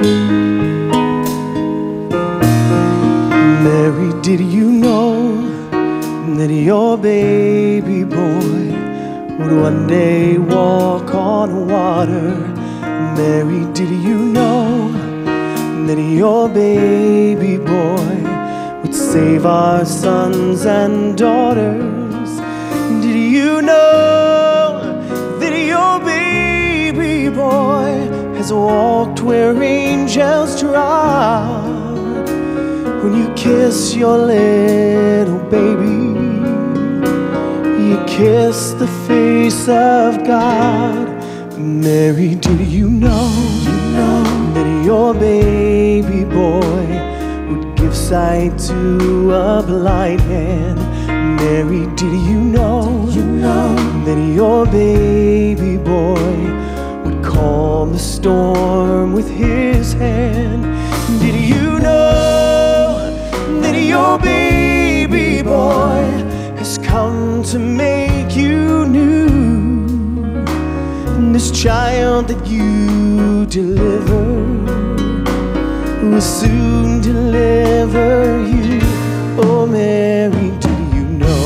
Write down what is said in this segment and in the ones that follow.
Mary, did you know that your baby boy would one day walk on water? Mary, did you know that your baby boy would save our sons and daughters? Did you know that your baby boy has walked where angels trod? When you kiss your little baby, you kiss the face of God. Mary, did you know that your baby boy would give sight to a blind man? Mary, did you know that your baby boy would calm the storm with his hand? Did you know that your baby boy has come to make you new? And this child that you deliver will soon deliver you. Oh, Mary, do you know?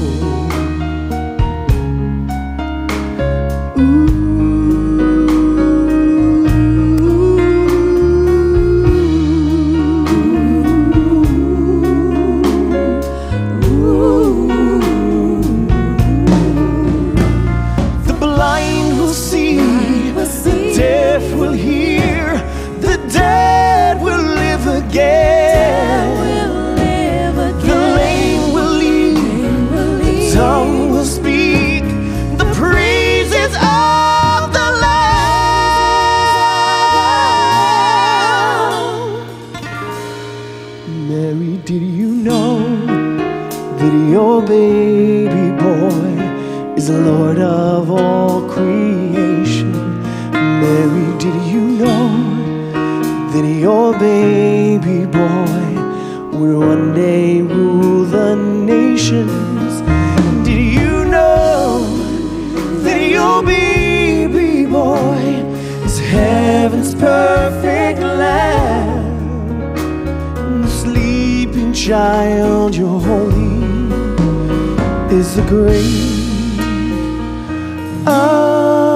The blind will see, the deaf will hear, the dead will live again. The lame will lead, the tongue will speak the praises of the Lamb. Mary, did you know that your baby boy is the Lord of all creation? Mary, did you know that your baby boy would one day rule the nations? Did you know that your baby boy is heaven's perfect lamb? And the sleeping child you're holding is the great I